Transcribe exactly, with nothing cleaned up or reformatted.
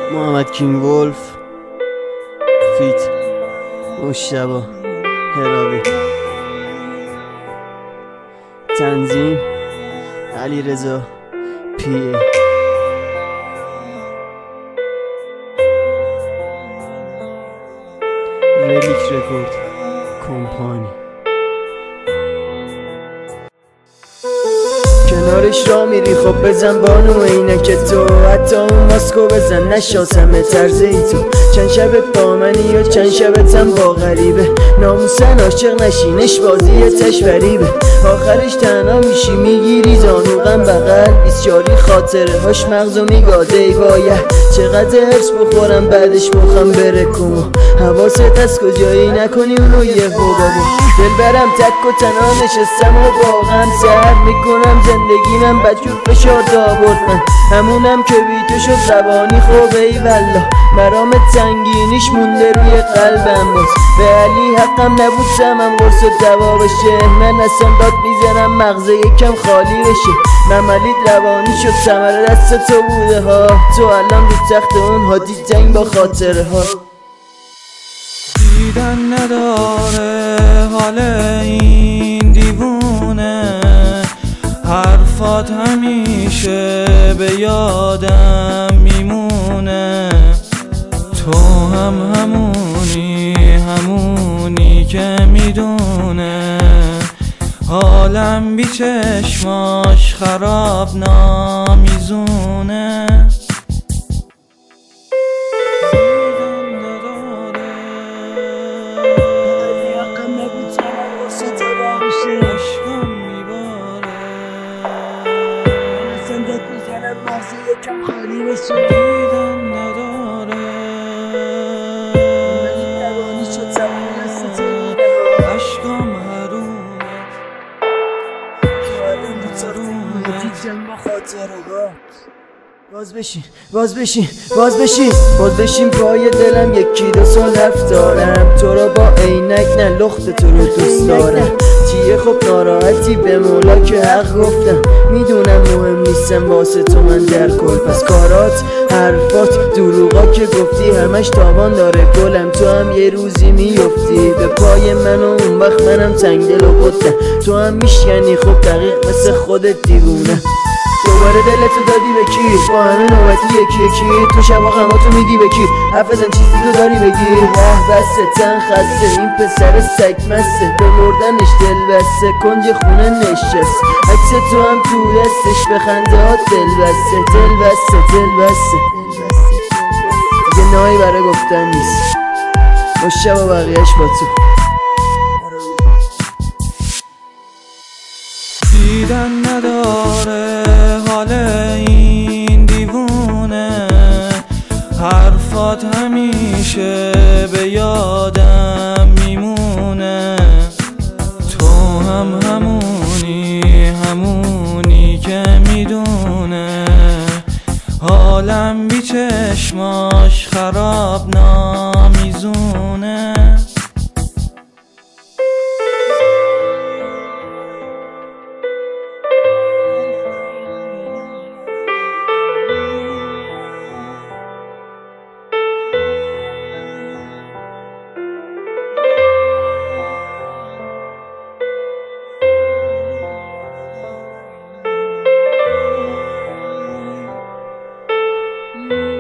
محمد کینگ ولف فیت مشتبه هراوی، تنظیم علی رضا پی ای. ریلیک رکورد کمپانی. کنارش را میری خب بزن بانو عینک تو، حتی اون ماسکو بزن نشاسم طرز ای تو. چند شبت با منی و چند شبتم با غریبه، ناموسن عاشق نشینش بازی تش فریبه. آخرش تنها میشی میگیری زانوغم بغل، بیسیاری خاطره هاش مغزو میگاده ای باید. چقدر ارس بخورم بعدش مخم بره کمو، حواست از کجایی نکنی اونو یه بابا. دل برم تک و تنها نشستم و واقعا سر میکنم زندگی من بدجور فشار دابرد. من همونم که بی تو شد روانی خوب ای والله، مرام تنگینیش مونده روی قلبم. باز به علی حقم نبود سمم قرص و دوا بشه، من اصلا داد میزنم مغزه یکم خالی بشه. مملید روانی شد ثمره دست تو بوده ها، تو الان رو تخت اون هادی جنگ با خاطره ها. دیدن نداره حال این دیوونه، حرفات همیشه به یادم میمونه. تو هم همونی همونی که میدونه، حالم بی چشماش خراب نامیزونه. یکم خالی بشه، دیدن نداره ولی روانی شد زمان دست تو بوده، عشقم حرومه تو الان رو تخت هادی جنگ با خاطره ها. باز بشین باز بشین باز بشین باز بشین پای دلم یکی دو سال حرف دارم، تو رو با عینک نه لخت تو رو دوست دارم. چیه خب ناراحتی به مولا که حق گفتم، میدونم مهم نیستم واسه تو من در کل. پس کارات حرفات دروغا که گفتی همش تاوان داره گلم، تو هم یه روزی میفتی به پای من و اون وقت منم تنگ دل و قطعم. تو هم میشکنی خب دقیق مثل خودت دیوونه. دوباره دلتو دادی به کی؟ با همه نوبتی یکی یکی تو شبا غماتو میدی به کی؟ حرف بزن چیزی تو داری بگی؟ اه بسه تن خسته این پسر سگ مسته، به مردنش دل بسته کنج خونه نشست. عکس تو هم تو دستش به خنده ها دل بسته دل بسته دل بسته. دیگه نایی برای گفتن نیست، مشتبه بقیهش با تو. دیدن نداره حال این دیوونه، حرفات همیشه به یادم میمونه. تو هم همونی همونی که میدونه، حالم بی چشماش خراب نامیزونه. Mm.